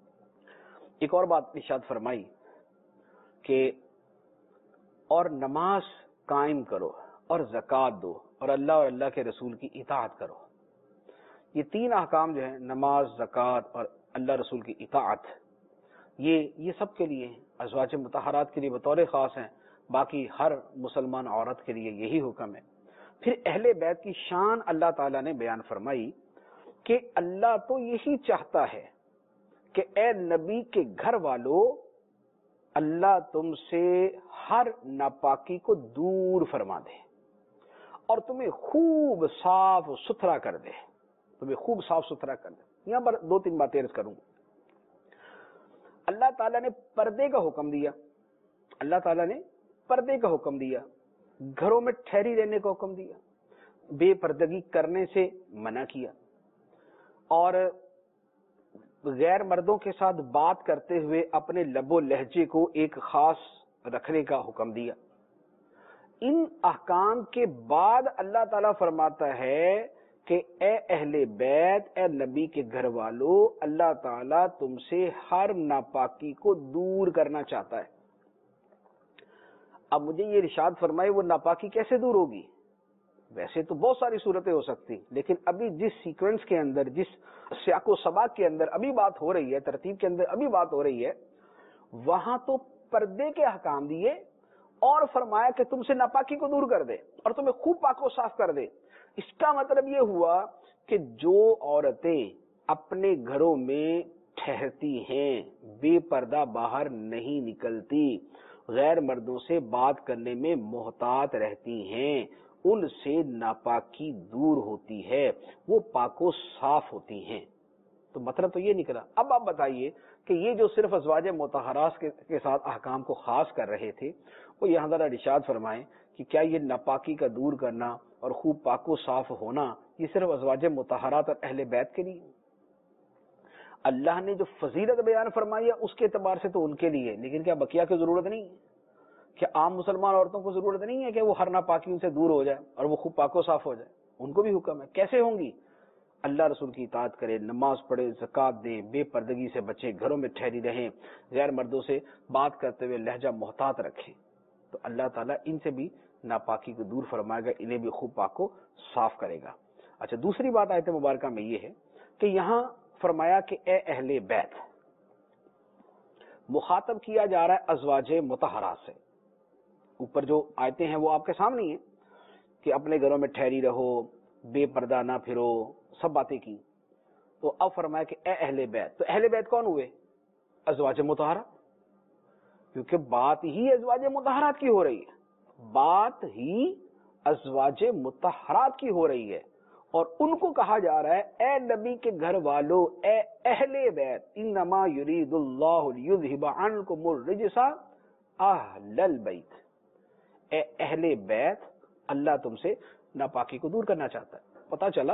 ایک اور بات ارشاد فرمائی کہ اور نماز قائم کرو اور زکوٰۃ دو اور اللہ کے رسول کی اطاعت کرو. یہ تین احکام جو ہیں، نماز، زکوٰۃ اور اللہ رسول کی اطاعت، یہ سب کے لیے ہیں، ازواج مطہرات کے لیے بطور خاص ہیں، باقی ہر مسلمان عورت کے لیے یہی حکم ہے۔ پھر اہل بیت کی شان اللہ تعالیٰ نے بیان فرمائی کہ اللہ تو یہی چاہتا ہے کہ اے نبی کے گھر والوں، اللہ تم سے ہر ناپاکی کو دور فرما دے اور تمہیں خوب صاف ستھرا کر دے، تمہیں خوب صاف ستھرا کر دے۔ یہاں پر دو تین باتیں عرض کروں۔ اللہ تعالیٰ نے پردے کا حکم دیا، اللہ تعالیٰ نے پردے کا حکم دیا، گھروں میں ٹھہری رہنے کا حکم دیا، بے پردگی کرنے سے منع کیا، اور غیر مردوں کے ساتھ بات کرتے ہوئے اپنے لب و لہجے کو ایک خاص رکھنے کا حکم دیا۔ ان احکام کے بعد اللہ تعالیٰ فرماتا ہے کہ اے اہل بیت، اے نبی کے گھر والوں، اللہ تعالیٰ تم سے ہر ناپاکی کو دور کرنا چاہتا ہے۔ اب مجھے یہ ارشاد فرمائے وہ ناپاکی کیسے دور ہوگی؟ ویسے تو بہت ساری صورتیں ہو سکتی، لیکن ابھی جس سیکوینس کے اندر، جس سیاق و سباق کے اندر ابھی بات ہو رہی ہے، ترتیب کے اندر ابھی بات ہو رہی ہے، وہاں تو پردے کے احکام دیے اور فرمایا کہ تم سے ناپاکی کو دور کر دے اور تمہیں خوب پاک و صاف کر دے۔ اس کا مطلب یہ ہوا کہ جو عورتیں اپنے گھروں میں ٹھہرتی ہیں، بے پردہ باہر نہیں نکلتی، غیر مردوں سے بات کرنے میں محتاط رہتی ہیں، ان سے ناپاکی دور ہوتی ہے، وہ پاک و صاف ہوتی ہیں۔ تو مطلب تو یہ نکلا۔ اب آپ بتائیے کہ یہ جو صرف ازواج مطہرات کے ساتھ احکام کو خاص کر رہے تھے، وہ یہاں ذرا ارشاد فرمائیں کہ کیا یہ ناپاکی کا دور کرنا اور خوب پاک و صاف ہونا یہ صرف ازواج مطہرات اور اہل بیت کے لیے؟ اللہ نے جو فضیلت بیان فرمائی ہے اس کے اعتبار سے تو ان کے لیے، لیکن کیا بقیہ کی ضرورت نہیں ہے؟ کیا عام مسلمان عورتوں کو ضرورت نہیں ہے کہ وہ ہر ناپاکی ان سے دور ہو جائے اور وہ خوب پاک و صاف ہو جائے؟ ان کو بھی حکم ہے۔ کیسے ہوں گی؟ اللہ رسول کی اطاعت کرے، نماز پڑھے، زکوٰۃ دیں، بے پردگی سے بچے، گھروں میں ٹھہری رہیں، غیر مردوں سے بات کرتے ہوئے لہجہ محتاط رکھیں، تو اللہ تعالیٰ ان سے بھی ناپاکی کو دور فرمائے گا، انہیں بھی خوب پاک و صاف کرے گا۔ اچھا، دوسری بات آیت مبارکہ میں یہ ہے کہ یہاں فرمایا کہ اے اہل بیت، مخاطب کیا جا رہا ہے ازواج مطہرات سے۔ اوپر جو آیتیں ہیں وہ آپ کے سامنے ہیں کہ اپنے گھروں میں ٹھہری رہو، بے پردہ نہ پھرو، سب باتیں کی۔ تو اب فرمایا کہ اے اہل بیت، تو اہل بیت کون ہوئے؟ ازواج مطہرات، کیونکہ بات ہی ازواج مطہرات کی ہو رہی ہے، بات ہی ازواج مطہرات کی ہو رہی ہے، اور ان کو کہا جا رہا ہے اے نبی کے گھر والو، اے اہل بیت، انما یرید اللہ لیذھب عنکم الرجس اہل البیت، اے اہل بیت، اللہ تم سے ناپاکی کو دور کرنا چاہتا ہے۔ پتہ چلا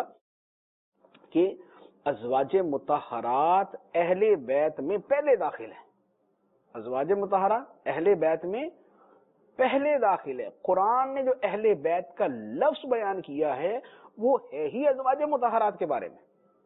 کہ ازواج مطہرات اہل بیت میں پہلے داخل ہیں، ازواج مطہرات اہل بیت میں پہلے داخل ہے۔ قرآن نے جو اہل بیت کا لفظ بیان کیا ہے وہ ہے ہی ازواج مطہرات کے بارے میں،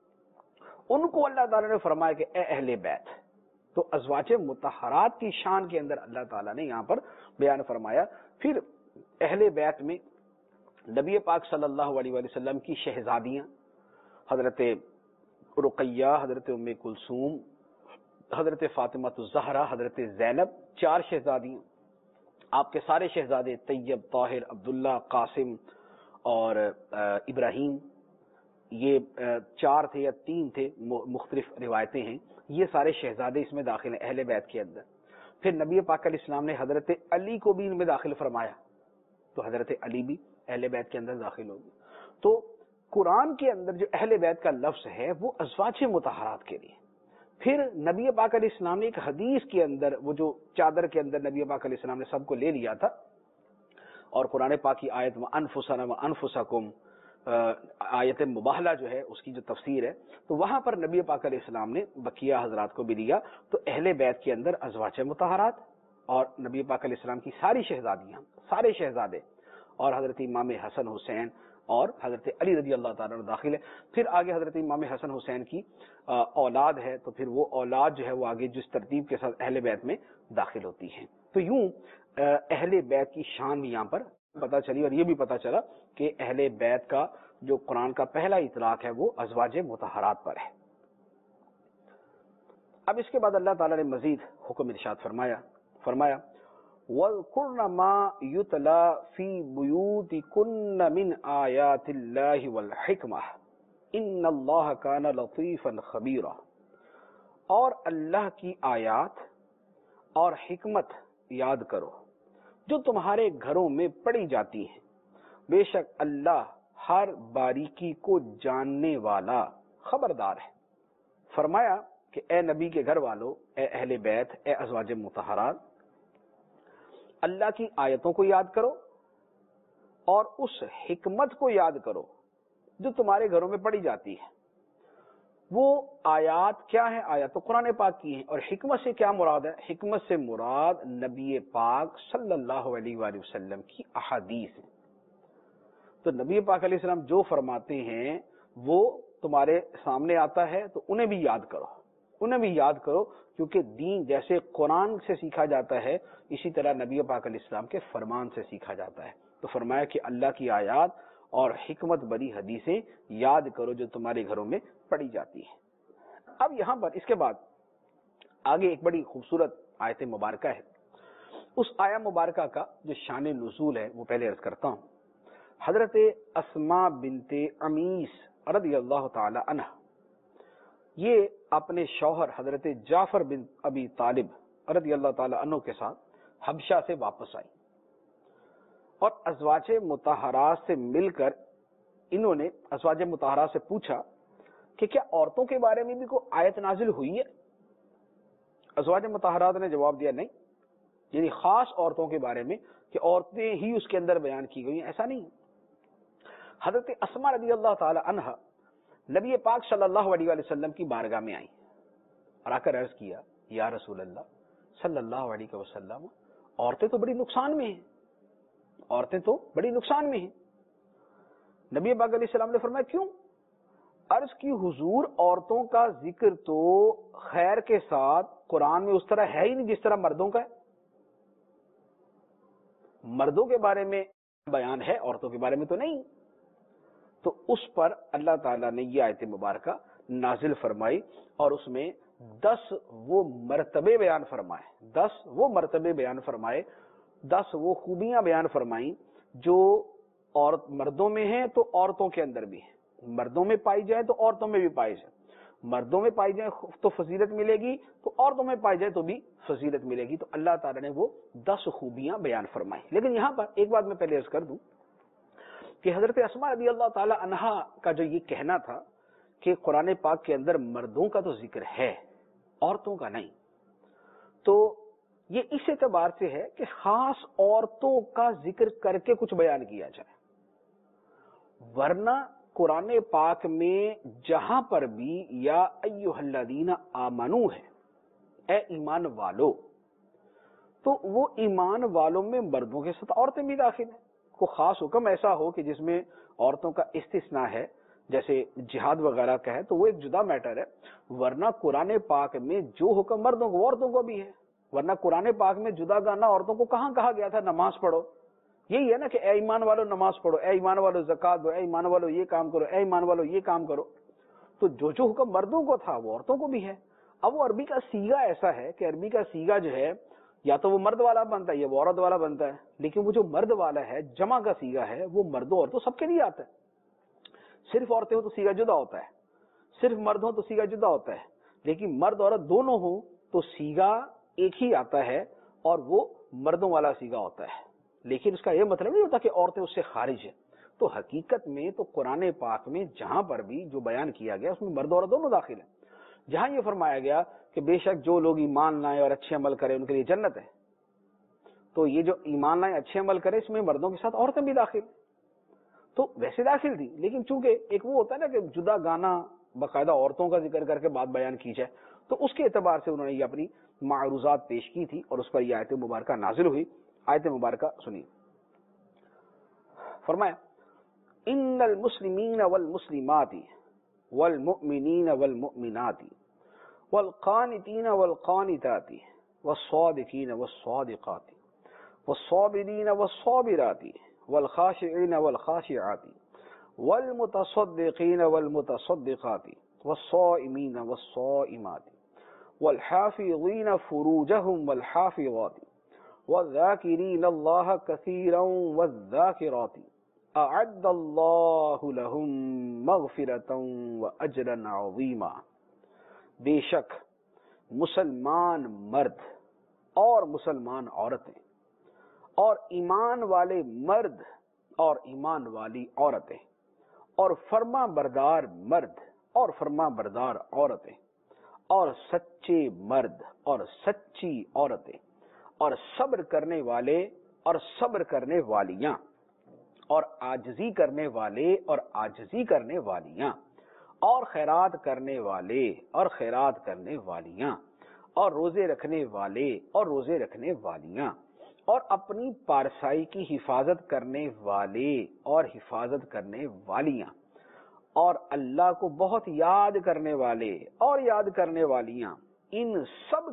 ان کو اللہ تعالیٰ نے فرمایا کہ اے اہل بیت۔ تو ازواج مطہرات کی شان کے اندر اللہ تعالیٰ نے یہاں پر بیان فرمایا۔ پھر اہل بیت میں نبی پاک صلی اللہ علیہ وسلم کی شہزادیاں، حضرت رقیہ، حضرت ام کلثوم، حضرت فاطمہ الزہرا، حضرت زینب، 4 شہزادیاں، آپ کے سارے شہزادے طیب، طاہر، عبداللہ، قاسم اور ابراہیم، یہ 4 تھے یا 3 تھے، مختلف روایتیں ہیں، یہ سارے شہزادے اس میں داخل ہیں اہل بیت کے اندر۔ پھر نبی پاک علیہ السلام نے حضرت علی کو بھی ان میں داخل فرمایا، تو حضرت علی بھی اہل بیت کے اندر داخل ہوگی۔ تو قرآن کے اندر جو اہل بیت کا لفظ ہے وہ ازواج مطہرات کے لیے۔ پھر نبی پاک علیہ السلام نے ایک حدیث کے اندر، وہ جو چادر کے اندر نبی پاک علیہ السلام نے سب کو لے لیا تھا، اور قرآن پاک کی آیت وَأَنفُسَنَا وَأَنفُسَكُمْ، آیت مباہلہ جو ہے اس کی جو تفسیر ہے، تو وہاں پر نبی پاک علیہ السلام نے بقیہ حضرات کو بھی لیا۔ تو اہل بیت کے اندر ازواج مطہرات اور نبی پاک علیہ السلام کی ساری شہزادیاں، سارے شہزادے، اور حضرت امام حسن حسین اور حضرت علی رضی اللہ تعالیٰ عنہ داخل ہے۔ پھر آگے حضرت امام حسن حسین کی اولاد ہے، تو پھر وہ اولاد جو ہے وہ آگے جس ترتیب کے ساتھ اہل بیت میں داخل ہوتی ہیں۔ تو یوں اہل بیت کی شان بھی یہاں پر پتہ چلی، اور یہ بھی پتہ چلا کہ اہل بیت کا جو قرآن کا پہلا اطلاق ہے وہ ازواج مطہرات پر ہے۔ اب اس کے بعد اللہ تعالیٰ نے مزید حکم ارشاد فرمایا وَاذْكُرْنَ مَا يُتْلَى فِي بُيُوتِكُنَّ مِنْ آيَاتِ اللَّهِ وَالْحِكْمَةِ إِنَّ اللَّهَ كَانَ لَطِيفًا خَبِيرًا، اور اللہ کی آیات اور حکمت یاد کرو جو تمہارے گھروں میں پڑھی جاتی ہیں، بے شک اللہ ہر باریکی کو جاننے والا خبردار ہے۔ فرمایا کہ اے نبی کے گھر والو، اے اہل بیت، اے ازواج مطہرات، اللہ کی آیتوں کو یاد کرو اور اس حکمت کو یاد کرو جو تمہارے گھروں میں پڑھی جاتی ہے۔ وہ آیات کیا ہیں؟ آیات تو قرآن پاک کی ہیں۔ اور حکمت سے کیا مراد ہے؟ حکمت سے مراد نبی پاک صلی اللہ علیہ وآلہ وسلم کی احادیث ہیں۔ تو نبی پاک علیہ السلام جو فرماتے ہیں وہ تمہارے سامنے آتا ہے تو انہیں بھی یاد کرو، کیونکہ دین جیسے قرآن سے سیکھا جاتا ہے اسی طرح نبی پاک علیہ السلام کے فرمان سے سیکھا جاتا ہے۔ تو فرمایا کہ اللہ کی آیات اور حکمت بری حدیثیں یاد کرو جو تمہارے گھروں میں پڑھی جاتی ہیں۔ اب یہاں پر اس کے بعد آگے ایک بڑی خوبصورت آیت مبارکہ ہے۔ اس آیت مبارکہ کا جو شان نزول ہے وہ پہلے عرض کرتا ہوں۔ حضرت اسماء بنت عمیس رضی اللہ تعالی عنہ یہ اپنے شوہر حضرت جعفر بن ابی طالب رضی اللہ تعالی عنہ کے ساتھ حبشہ سے واپس آئی، اور ازواج مطہرات سے مل کر انہوں نے ازواج مطہرات سے پوچھا کہ کیا عورتوں کے بارے میں بھی کوئی آیت نازل ہوئی ہے؟ ازواج مطہرات نے جواب دیا نہیں، یعنی خاص عورتوں کے بارے میں کہ عورتیں ہی اس کے اندر بیان کی گئی ہیں، ایسا نہیں۔ حضرت اسماء رضی اللہ تعالی عنہ نبی پاک صلی اللہ علیہ وآلہ وسلم کی بارگاہ میں آئیں اور آ کر عرض کیا یا رسول اللہ صلی اللہ علیہ وسلم، عورتیں تو بڑی نقصان میں ہیں۔ نبی پاک علیہ السلام نے فرمایا کیوں؟ عرض کی حضور عورتوں کا ذکر تو خیر کے ساتھ قرآن میں اس طرح ہے ہی نہیں جس طرح مردوں کا ہے۔ مردوں کے بارے میں بیان ہے، عورتوں کے بارے میں تو نہیں۔ تو اس پر اللہ تعالیٰ نے یہ آیت مبارکہ نازل فرمائی اور اس میں 10 وہ مرتبے بیان فرمائے، 10 وہ خوبیاں بیان فرمائیں جو مردوں میں ہیں تو عورتوں کے اندر بھی ہیں، مردوں میں پائی جائے تو عورتوں میں بھی پائی جائے، مردوں میں پائی جائے تو فضیلت ملے گی تو عورتوں میں پائی جائے تو بھی فضیلت ملے گی۔ تو اللہ تعالیٰ نے وہ 10 خوبیاں بیان فرمائی۔ لیکن یہاں پر ایک بات میں پہلے عرض کر دوں کہ حضرت اسماء رضی اللہ تعالی عنہا کا جو یہ کہنا تھا کہ قرآن پاک کے اندر مردوں کا تو ذکر ہے عورتوں کا نہیں، تو یہ اس اعتبار سے ہے کہ خاص عورتوں کا ذکر کر کے کچھ بیان کیا جائے، ورنہ قرآن پاک میں جہاں پر بھی یا ایھا الذین آمنو ہے، اے ایمان والو، تو وہ ایمان والوں میں مردوں کے ساتھ عورتیں بھی داخل ہیں۔ کوئی خاص حکم ایسا ہو کہ جس میں عورتوں کا استثناء ہے جیسے جہاد وغیرہ کا ہے تو وہ ایک جدا میٹر ہے، ورنہ قرآن پاک میں جو حکم مردوں کو عورتوں کو بھی ہے۔ ورنہ قرآن پاک میں جدا گانا عورتوں کو کہاں کہا گیا تھا؟ نماز پڑھو، یہی ہے نا کہ اے ایمان والو نماز پڑھو، اے ایمان والو زکات دو، اے ایمان والو یہ کام کرو، اے ایمان والو یہ کام کرو۔ تو جو حکم مردوں کو تھا وہ عورتوں کو بھی ہے۔ اب وہ عربی کا سیگا ایسا ہے کہ عربی کا سیگا جو ہے یا تو وہ مرد والا بنتا ہے یا وہ عورت والا بنتا ہے، لیکن وہ جو مرد والا ہے جمع کا سیگا ہے وہ مردوں عورتوں سب کے لیے آتا ہے۔ صرف عورتیں ہو تو سیگا جدا ہوتا ہے، صرف مرد ہو تو سیگا جدا ہوتا ہے، لیکن مرد عورت دونوں ہوں تو سیگا ایک ہی آتا ہے اور وہ مردوں والا سیگا ہوتا ہے۔ لیکن اس کا یہ مطلب نہیں ہوتا کہ عورتیں اس سے خارج ہیں۔ تو حقیقت میں تو قرآن پاک میں جہاں پر بھی جو بیان کیا گیا اس میں مرد عورت دونوں داخل ہیں۔ جہاں یہ فرمایا گیا کہ بے شک جو لوگ ایمان لائیں اور اچھے عمل کریں ان کے لیے جنت ہے، تو یہ جو ایمان لائیں اچھے عمل کرے اس میں مردوں کے ساتھ عورتیں بھی داخل، تو ویسے داخل تھی، لیکن چونکہ ایک وہ ہوتا ہے نا کہ جدا گانا باقاعدہ عورتوں کا ذکر کر کے بات بیان کی جائے، تو اس کے اعتبار سے انہوں نے یہ اپنی معروضات پیش کی تھی اور اس پر یہ آیت مبارکہ نازل ہوئی۔ آیت مبارکہ سنیے، فرمایا ان المسلمین والمسلمات والمؤمنین والمؤمنات والقانتین والقانتات والصادقین والصادقات والصابرین والصابرات والخاشعین والخاشعات والمتصدقین والمتصدقات والصائمین والصائمات والحافظین فروجهم والحافظات والذاکرین اللہ کثیرا والذاکرات اعد اللہ لهم مغفرتا واجرا عظیما. بے شک مسلمان مرد اور مسلمان عورتیں اور ایمان والے مرد اور ایمان والی عورتیں اور فرما بردار مرد اور فرما بردار عورتیں اور سچے مرد اور سچی عورتیں اور صبر کرنے والے اور صبر کرنے والیاں اور عاجزی کرنے والے اور عاجزی کرنے والیاں اور خیرات کرنے والے اور خیرات کرنے والیاں اور روزے رکھنے والے اور روزے رکھنے والیاں اور اپنی پارسائی کی حفاظت کرنے والے اور حفاظت کرنے والیاں اور اللہ کو بہت یاد کرنے والے اور یاد کرنے والیاں، ان سب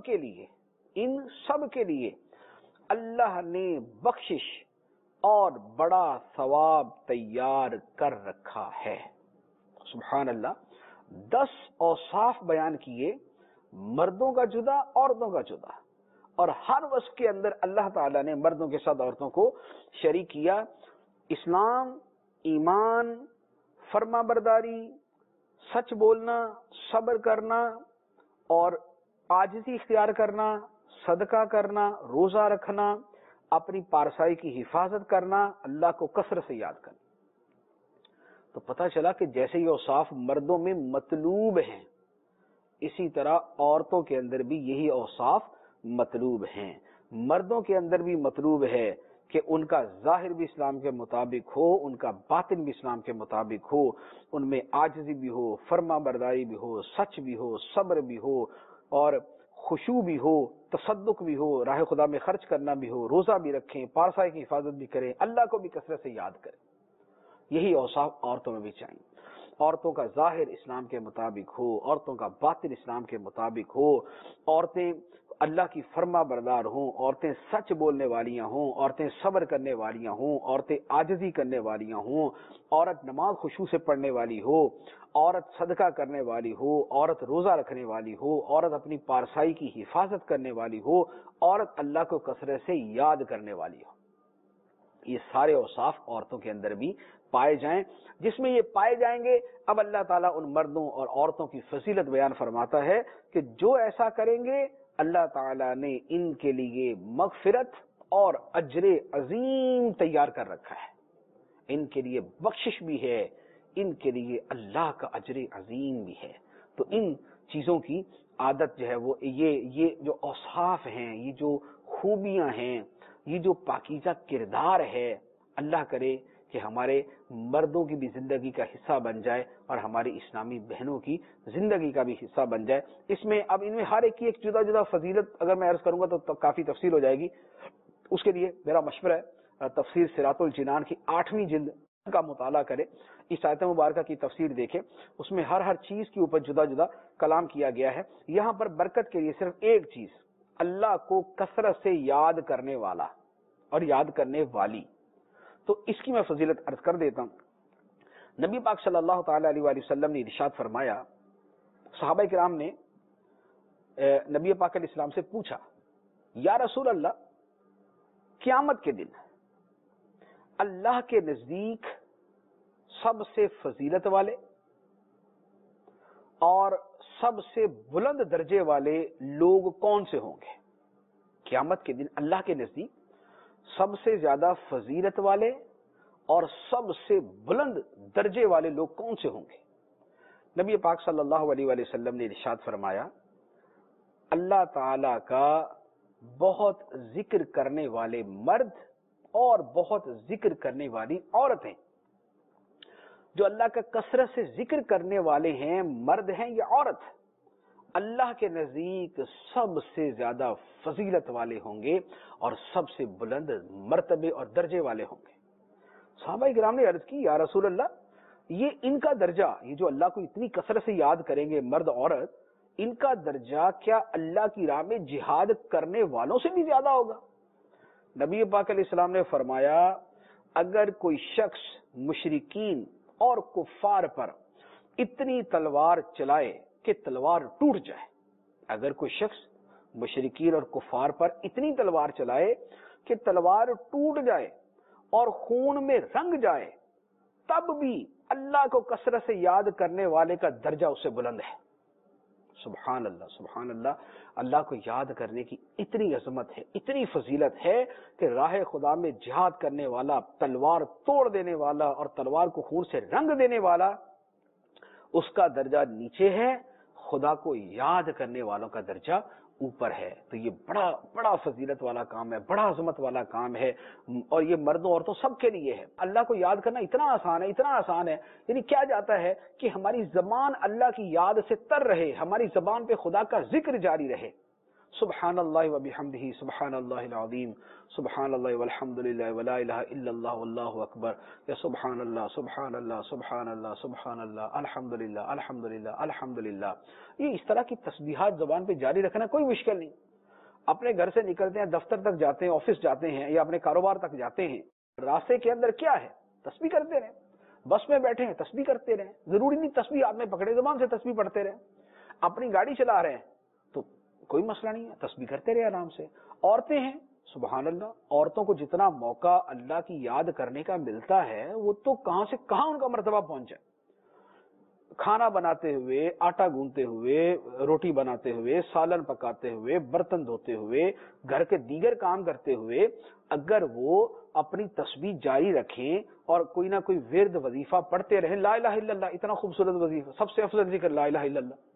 کے لیے اللہ نے بخشش اور بڑا ثواب تیار کر رکھا ہے. سبحان اللہ. 10 اوصاف بیان کیے، مردوں کا جدا عورتوں کا جدا، اور ہر وصف کے اندر اللہ تعالیٰ نے مردوں کے ساتھ عورتوں کو شریک کیا. اسلام، ایمان، فرما برداری، سچ بولنا، صبر کرنا اور عاجزی اختیار کرنا، صدقہ کرنا، روزہ رکھنا، اپنی پارسائی کی حفاظت کرنا، اللہ کو کثرت سے یاد کرنا. تو پتہ چلا کہ جیسے یہ اوصاف مردوں میں مطلوب ہیں، اسی طرح عورتوں کے اندر بھی یہی اوصاف مطلوب ہیں. مردوں کے اندر بھی مطلوب ہے کہ ان کا ظاہر بھی اسلام کے مطابق ہو، ان کا باطن بھی اسلام کے مطابق ہو، ان میں عاجزی بھی ہو، فرما برداری بھی ہو، سچ بھی ہو، صبر بھی ہو، اور خشوع بھی ہو، تصدق بھی ہو، راہ خدا میں خرچ کرنا بھی ہو، روزہ بھی رکھیں، پارسائی کی حفاظت بھی کریں، اللہ کو بھی کثرت سے یاد کریں. یہی اوصاف عورتوں میں بھی چاہیے. عورتوں کا ظاہر اسلام کے مطابق ہو، عورتوں کا باطن اسلام کے مطابق ہو، عورتیں اللہ کی فرما بردار ہوں، عورتیں سچ بولنے والیاں ہوں، عورتیں صبر کرنے والیاں ہوں، عورتیں عاجزی کرنے والیاں ہوں، عورت نماز خشوع سے پڑھنے والی ہو، عورت صدقہ کرنے والی ہو، عورت روزہ رکھنے والی ہو، عورت اپنی پارسائی کی حفاظت کرنے والی ہو، عورت اللہ کو کثرت سے یاد کرنے والی ہو. یہ سارے اوصاف عورتوں کے اندر بھی پائے جائیں. جس میں یہ پائے جائیں گے، اب اللہ تعالیٰ ان مردوں اور عورتوں کی فضیلت بیان فرماتا ہے کہ جو ایسا کریں گے اللہ تعالیٰ نے ان کے لیے مغفرت اور اجر عظیم تیار کر رکھا ہے. ان کے لیے بخشش بھی ہے، ان کے لیے اللہ کا اجر عظیم بھی ہے. تو ان چیزوں کی عادت جو ہے وہ یہ جو اوصاف ہیں، یہ جو خوبیاں ہیں، یہ جو پاکیزہ کردار ہے، اللہ کرے کہ ہمارے مردوں کی بھی زندگی کا حصہ بن جائے اور ہماری اسلامی بہنوں کی زندگی کا بھی حصہ بن جائے. اس میں اب ان میں ہر ایک کی ایک جدا جدا فضیلت اگر میں عرض کروں گا تو کافی تفصیل ہو جائے گی. اس کے لیے میرا مشورہ ہے تفسیر صراط الجنان کی 8ویں جلد کا مطالعہ کرے، اس آیت مبارکہ کی تفسیر دیکھے. اس میں ہر چیز کے اوپر جدا جدا کلام کیا گیا ہے. یہاں پر برکت کے لیے صرف ایک چیز، اللہ کو کثرت سے یاد کرنے والا اور یاد کرنے والی. تو اس کی میں فضیلت عرض کر دیتا ہوں. نبی پاک صلی اللہ تعالی علیہ وآلہ وسلم نے ارشاد فرمایا، صحابہ کرام نے نبی پاک علیہ السلام سے پوچھا، یا رسول اللہ، قیامت کے دن اللہ کے نزدیک سب سے فضیلت والے اور سب سے بلند درجے والے لوگ کون سے ہوں گے؟ قیامت کے دن اللہ کے نزدیک سب سے زیادہ فضیلت والے اور سب سے بلند درجے والے لوگ کون سے ہوں گے؟ نبی پاک صلی اللہ علیہ وآلہ وسلم نے ارشاد فرمایا، اللہ تعالی کا بہت ذکر کرنے والے مرد اور بہت ذکر کرنے والی عورتیں. جو اللہ کا کثرت سے ذکر کرنے والے ہیں، مرد ہیں یا عورت، اللہ کے نزدیک سب سے زیادہ فضیلت والے ہوں گے اور سب سے بلند مرتبے اور درجے والے ہوں گے. صحابہ کرام نے عرض کی، یا رسول اللہ، یہ ان کا درجہ، یہ جو اللہ کو اتنی کثرت سے یاد کریں گے مرد عورت، ان کا درجہ کیا اللہ کی راہ میں جہاد کرنے والوں سے بھی زیادہ ہوگا؟ نبی پاک علیہ السلام نے فرمایا، اگر کوئی شخص مشرکین اور کفار پر اتنی تلوار چلائے کہ تلوار ٹوٹ جائے. اگر کوئی شخص مشرکین اور کفار پر اتنی تلوار چلائے کہ تلوار ٹوٹ جائے اور خون میں رنگ جائے, تب بھی اللہ کو کثرت سے یاد کرنے والے کا درجہ اس سے بلند ہے. سبحان اللہ, سبحان اللہ. اللہ کو یاد کرنے کی اتنی عظمت ہے, اتنی فضیلت ہے کہ راہ خدا میں جہاد کرنے والا, تلوار توڑ دینے والا اور تلوار کو خون سے رنگ دینے والا, اس کا درجہ نیچے ہے, خدا کو یاد کرنے والوں کا درجہ اوپر ہے. تو یہ بڑا بڑا فضیلت والا کام ہے, بڑا عظمت والا کام ہے, اور یہ مردوں عورتوں سب کے لیے ہے. اللہ کو یاد کرنا اتنا آسان ہے, اتنا آسان ہے. یعنی کیا جاتا ہے کہ ہماری زبان اللہ کی یاد سے تر رہے, ہماری زبان پہ خدا کا ذکر جاری رہے. سبحان اللہ و بحمدہ, سبحان اللہ العظیم, سبحان اللہ والحمدللہ ولا الہ الا اللہ واللہ اکبر, یا سبحان اللہ سبحان اللہ سبحان اللہ سبحان اللہ الحمدللہ الحمدللہ الحمدللہ. یہ اس طرح کی تسبیحات زبان پہ جاری رکھنا کوئی مشکل نہیں. اپنے گھر سے نکلتے ہیں, دفتر تک جاتے ہیں, آفس جاتے ہیں, یا اپنے کاروبار تک جاتے ہیں, راستے کے اندر کیا ہے, تسبیح کرتے رہیں. بس میں بیٹھے ہیں, تسبیح کرتے رہیں. ضروری نہیں تسبیح ہاتھ میں پکڑے, زبان سے تسبیح پڑھتے رہیں. اپنی گاڑی چلا رہے ہیں تو کوئی مسئلہ نہیں ہے, تسبیح کرتے رہے آرام سے. عورتیں ہیں, سبحان اللہ, عورتوں کو جتنا موقع اللہ کی یاد کرنے کا ملتا ہے وہ تو کہاں سے کہاں ان کا مرتبہ پہنچ جائے. کھانا بناتے ہوئے, آٹا گوندتے ہوئے, روٹی بناتے ہوئے, سالن پکاتے ہوئے, برتن دھوتے ہوئے, گھر کے دیگر کام کرتے ہوئے, اگر وہ اپنی تسبیح جاری رکھیں اور کوئی نہ کوئی ورد وظیفہ پڑھتے رہیں, لا الہ الا اللہ, اتنا خوبصورت وظیفہ, سب سے افضل ذکر لا الہ الا اللہ,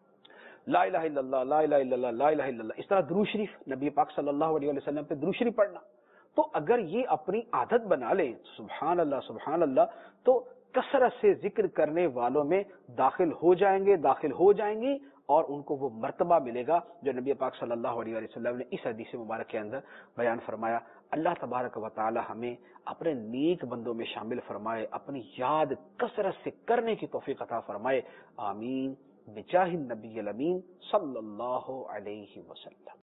لا الہ الا اللہ, لا الہ الا اللہ, لا الہ الا اللہ. اس طرح درود شریف, نبی پاک صلی اللہ علیہ وسلم پہ درود شریف پڑھنا. تو اگر یہ اپنی عادت بنا لیں, سبحان اللہ سبحان اللہ, تو کثرت سے ذکر کرنے والوں میں داخل ہو جائیں گے, داخل ہو جائیں گی, اور ان کو وہ مرتبہ ملے گا جو نبی پاک صلی اللہ علیہ وسلم نے اس حدیث مبارک کے اندر بیان فرمایا. اللہ تبارک و تعالی ہمیں اپنے نیک بندوں میں شامل فرمائے, اپنی یاد کثرت سے کرنے کی توفیق عطا فرمائے. آمین بجاہ النبی الامین صلی اللہ علیہ وسلم.